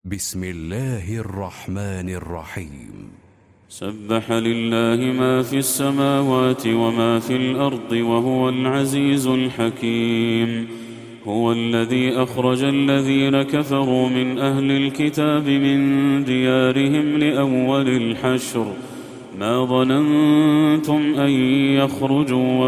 بسم الله الرحمن الرحيم. سبح لله ما في السماوات وما في الأرض وهو العزيز الحكيم. هو الذي أخرج الذين كفروا من أهل الكتاب من ديارهم لأول الحشر ما ظننتم أن يخرجوا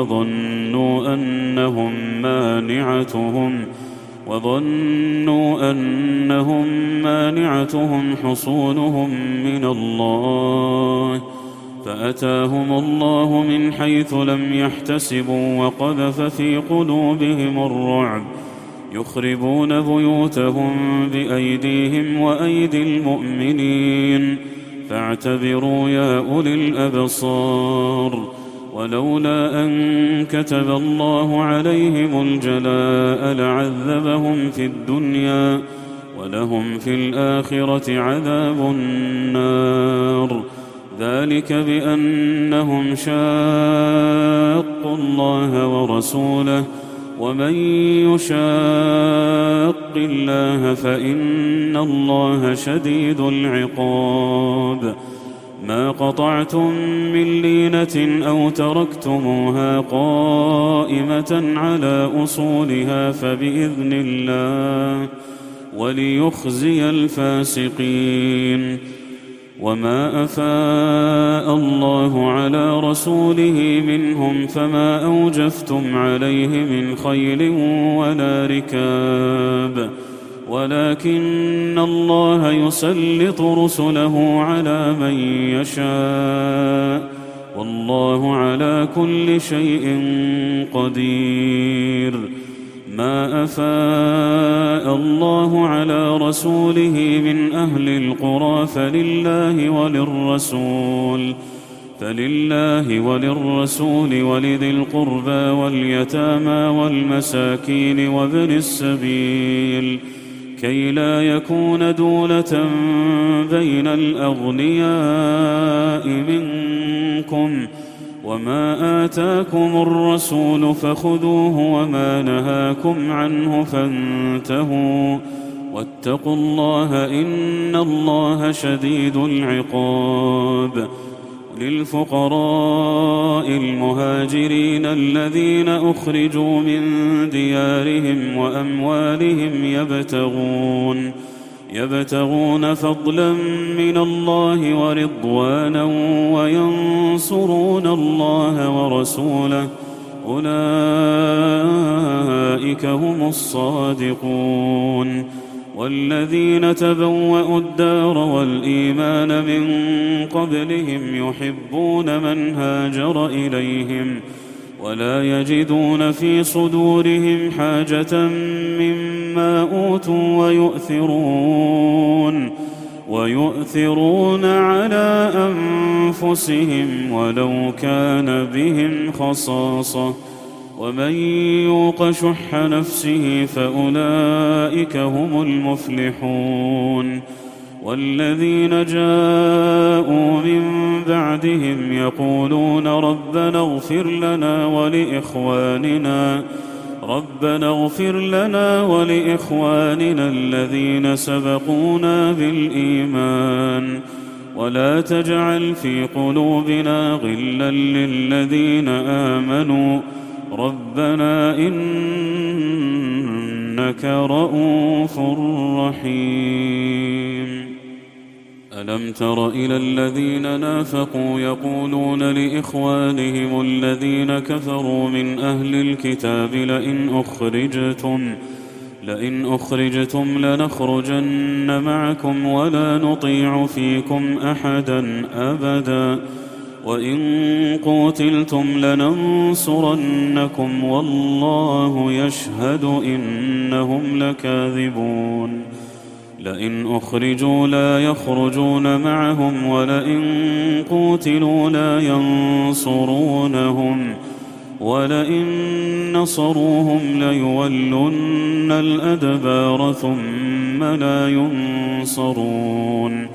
وظنوا أنهم مانعتهم حصونهم من الله فأتاهم الله من حيث لم يحتسبوا وقذف في قلوبهم الرعب يخربون بيوتهم بأيديهم وأيدي المؤمنين فاعتبروا يا أولي الأبصار. ولولا أن كتب الله عليهم الجلاء لعذبهم في الدنيا ولهم في الآخرة عذاب النار ذلك بأنهم شاقوا الله ورسوله ومن يشاق الله فإن الله شديد العقاب. ما قطعتم من لينة أو تركتموها قائمة على أصولها فبإذن الله وليخزي الفاسقين. وما أفاء الله على رسوله منهم فما أوجفتم عليه من خيل ولا ركاب ولكن الله يسلط رسله على من يشاء والله على كل شيء قدير. ما أفاء الله على رسوله من أهل القرى فلله وللرسول ولذي القربى واليتامى والمساكين وابن السبيل كي لا يكون دولة بين الأغنياء منكم وما آتاكم الرسول فخذوه وما نهاكم عنه فانتهوا واتقوا الله إن الله شديد العقاب. للفقراء المهاجرين الذين أخرجوا من ديارهم وأموالهم يبتغون فضلا من الله ورضوانا وينصرون الله ورسوله أولئك هم الصادقون. والذين تبوأوا الدار والإيمان من قبلهم يحبون من هاجر إليهم ولا يجدون في صدورهم حاجة مما أوتوا ويؤثرون على أنفسهم ولو كان بهم خصاصة ومن يوق شح نفسه فأولئك هم المفلحون. والذين جاءوا من بعدهم يقولون ربنا اغفر لنا ولإخواننا الذين سبقونا بالإيمان ولا تجعل في قلوبنا غلا للذين آمنوا ربنا إنك رءوف رحيم. ألم تر إلى الذين نافقوا يقولون لإخوانهم الذين كفروا من أهل الكتاب لئن أخرجتم لنخرجن معكم ولا نطيع فيكم أحدا أبدا وإن قوتلتم لننصرنكم والله يشهد إنهم لكاذبون. لئن أخرجوا لا يخرجون معهم ولئن قوتلوا لا ينصرونهم ولئن نصروهم ليولن الأدبار ثم لا ينصرون.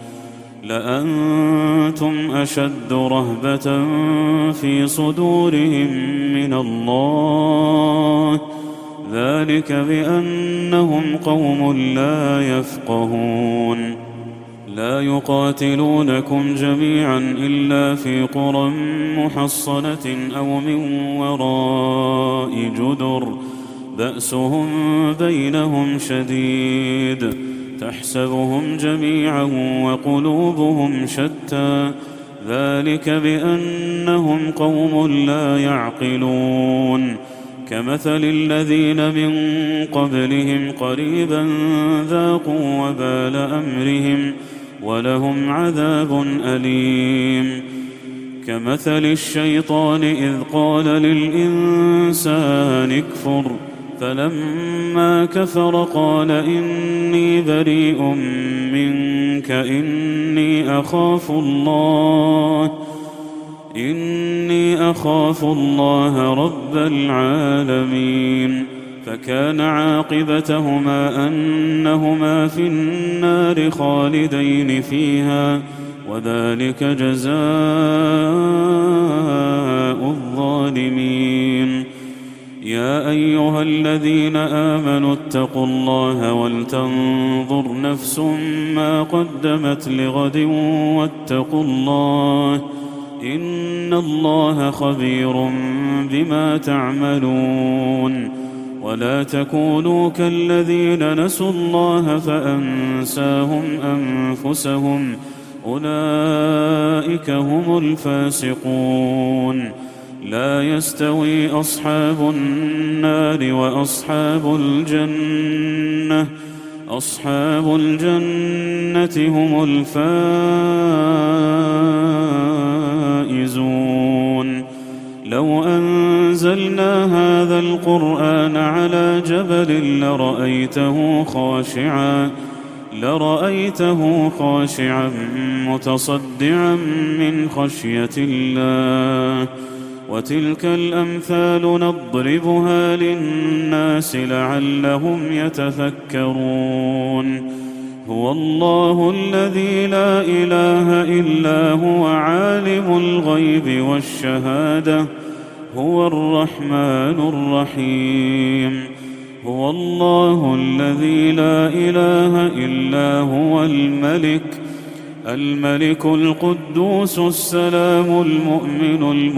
لأنتم أشد رهبة في صدورهم من الله ذلك بأنهم قوم لا يفقهون لا يقاتلونكم جميعا إلا في قرى محصنة أو من وراء جدر بأسهم بينهم شديد تحسبهم جميعا وقلوبهم شتى ذلك بأنهم قوم لا يعقلون كمثل الذين من قبلهم قريبا ذاقوا وبال أمرهم ولهم عذاب أليم كمثل الشيطان إذ قال للإنسان اكفر فلما كفر قال إني بريء منك إني أخاف الله رب العالمين فكان عاقبتهما أنهما في النار خالدين فيها وذلك جزاء الظالمين يا أيها الذين آمنوا اتقوا الله ولتنظر نفس ما قدمت لغد واتقوا الله إن الله خبير بما تعملون ولا تكونوا كالذين نسوا الله فأنساهم أنفسهم أولئك هم الفاسقون لا يستوي أصحاب النار وأصحاب الجنة أصحاب الجنة هم الفائزون لو أنزلنا هذا القرآن على جبل لرأيته خاشعا متصدعا من خشية الله وتلك الأمثال نضربها للناس لعلهم يتفكرون هو الله الذي لا إله إلا هو عالم الغيب والشهادة هو الرحمن الرحيم هو الله الذي لا إله إلا هو الملك القدوس السلام المؤمن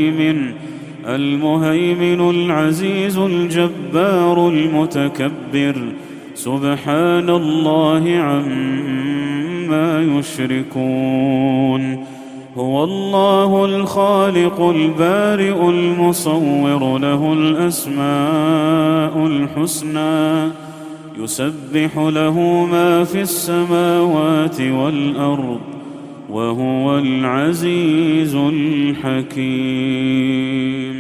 المهيمن العزيز الجبار المتكبر سبحان الله عما يشركون هو الله الخالق البارئ المصور له الأسماء الحسنى يسبح له ما في السماوات والأرض وهو العزيز الحكيم